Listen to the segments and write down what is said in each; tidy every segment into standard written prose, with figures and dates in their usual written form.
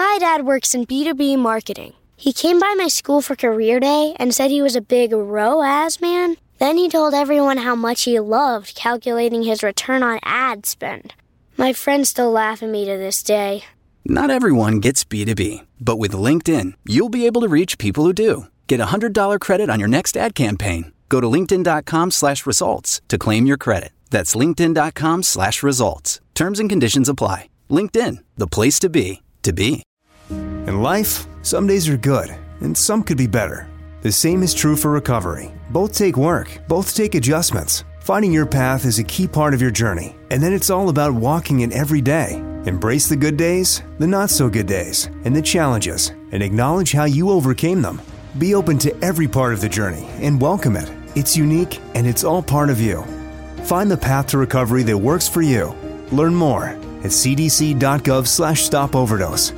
My dad works in B2B marketing. He came by my school for career day and said he was a big ROAS man. Then he told everyone how much he loved calculating his return on ad spend. My friends still laugh at me to this day. Not everyone gets B2B, but with LinkedIn, you'll be able to reach people who do. Get a $100 credit on your next ad campaign. Go to linkedin.com/results to claim your credit. That's linkedin.com/results. Terms and conditions apply. LinkedIn, the place to be, to be. In life, some days are good, and some could be better. The same is true for recovery. Both take work, both take adjustments. Finding your path is a key part of your journey, and then it's all about walking it every day. Embrace the good days, the not-so-good days, and the challenges, and acknowledge how you overcame them. Be open to every part of the journey and welcome it. It's unique, and it's all part of you. Find the path to recovery that works for you. Learn more at cdc.gov/stopoverdose.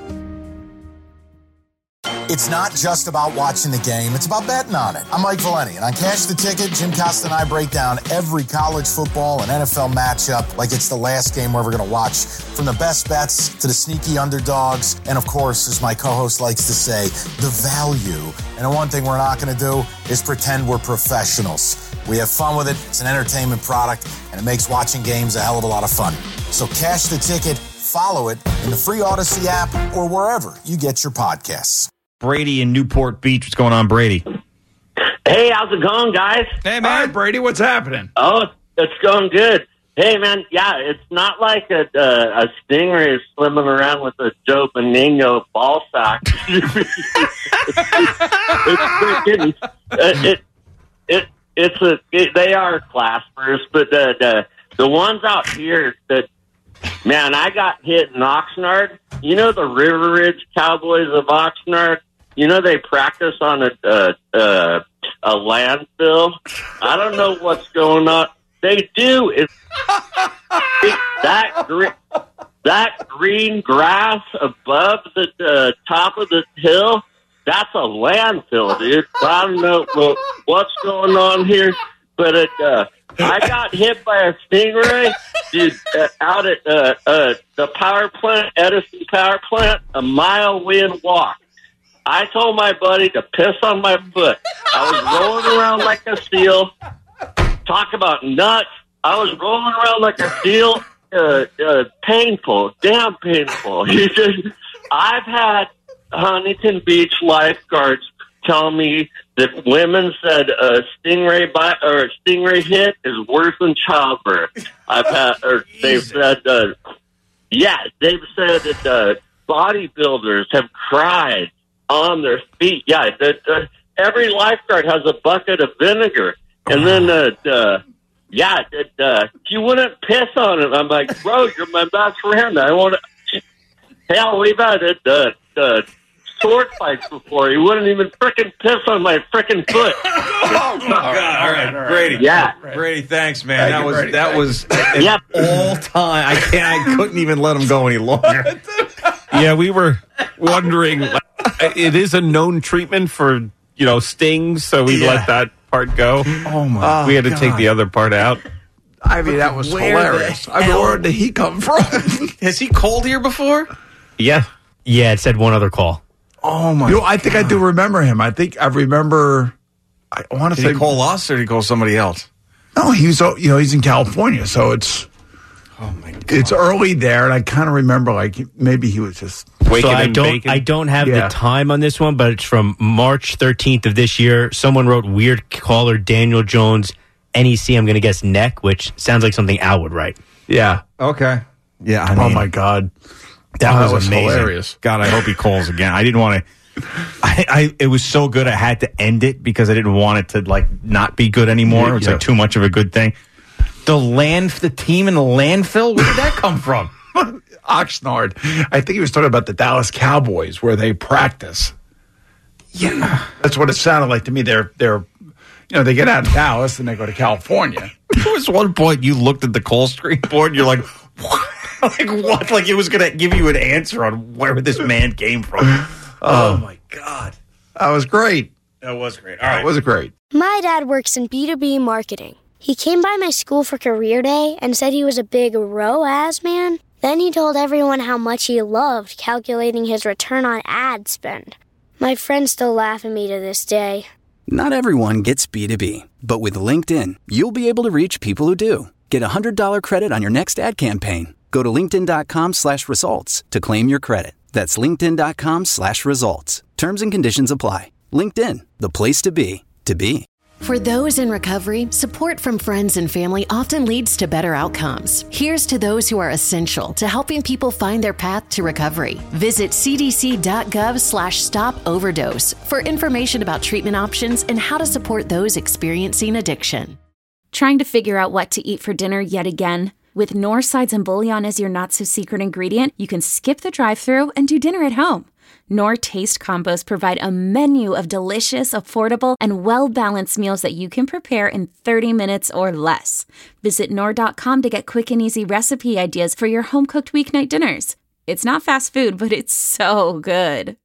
It's not just about watching the game, it's about betting on it. I'm Mike Valeni, and on Cash the Ticket, Jim Costa and I break down every college football and NFL matchup like it's the last game we're ever going to watch. From the best bets to the sneaky underdogs, and of course, as my co-host likes to say, the value. And the one thing we're not going to do is pretend we're professionals. We have fun with it, it's an entertainment product, and it makes watching games a hell of a lot of fun. So Cash the Ticket, follow it in the free Odyssey app or wherever you get your podcasts. Brady in Newport Beach. What's going on, Brady? Hey, how's it going, guys? Hey, man. All right, Brady, what's happening? Oh, it's going good. Hey, man, yeah, it's not like a stingray is swimming around with a Joe Benigno ball sack. It's freaking, they are claspers, but the ones out here that, man, I got hit in Oxnard. You know the River Ridge Cowboys of Oxnard? You know they practice on a landfill? I don't know what's going on. They do. That green grass above the top of the hill, that's a landfill, dude. I don't know what's going on here, but I got hit by a stingray, dude, out at the power plant, Edison Power Plant, a mile wind walk. I told my buddy to piss on my foot. I was rolling around like a seal. Talk about nuts. I was rolling around like a seal. Painful, damn painful. I've had Huntington Beach lifeguards tell me that women said a stingray hit is worse than childbirth. They've said that bodybuilders have cried on their feet. Yeah, every lifeguard has a bucket of vinegar, and then you wouldn't piss on it. I'm like, bro, you're my best friend. I want to. Hell, we've had sword fights before. He wouldn't even frickin' piss on my frickin' foot. Oh my God! All right, Brady. Yeah, Brady. Thanks, man. That was yep. All time. I couldn't even let him go any longer. Yeah, we were wondering. It is a known treatment for stings, so we let that part go. Oh my! We had to take the other part out. I mean, that was hilarious. I mean, where did he come from? Has he called here before? Yeah, it said one other call. Oh my! I think I do remember him. I think I remember. I want to say he call us or did he call somebody else? No, he's in California, so it's. Oh my God! It's early there, and I kind of remember maybe he was just waking so and baking. I don't have the time on this one, but it's from March 13th of this year. Someone wrote weird caller Daniel Jones NEC. I'm going to guess neck, which sounds like something Al would write. Yeah. Okay. Yeah. Oh my God. That was amazing. Hilarious. God, I hope he calls again. I didn't want to. It was so good. I had to end it because I didn't want it to not be good anymore. It was too much of a good thing. The team in the landfill. Where did that come from? Oxnard. I think he was talking about the Dallas Cowboys where they practice. Yeah, that's what it sounded like to me. They're they get out of Dallas and they go to California. There was one point you looked at the call screen board and you're like, what? What? Like it was going to give you an answer on where this man came from. Oh, my God. That was great. That was great. All right. That was great. My dad works in B2B marketing. He came by my school for career day and said he was a big ROAS man. Then he told everyone how much he loved calculating his return on ad spend. My friends still laugh at me to this day. Not everyone gets B2B, but with LinkedIn, you'll be able to reach people who do. Get a $100 credit on your next ad campaign. Go to linkedin.com/results to claim your credit. That's linkedin.com/results. Terms and conditions apply. LinkedIn, the place to be, to be. For those in recovery, support from friends and family often leads to better outcomes. Here's to those who are essential to helping people find their path to recovery. Visit cdc.gov/stop-overdose for information about treatment options and how to support those experiencing addiction. Trying to figure out what to eat for dinner yet again? With Knorr sides and bouillon as your not-so-secret ingredient, you can skip the drive-thru and do dinner at home. Knorr Taste Combos provide a menu of delicious, affordable, and well-balanced meals that you can prepare in 30 minutes or less. Visit Knorr.com to get quick and easy recipe ideas for your home-cooked weeknight dinners. It's not fast food, but it's so good.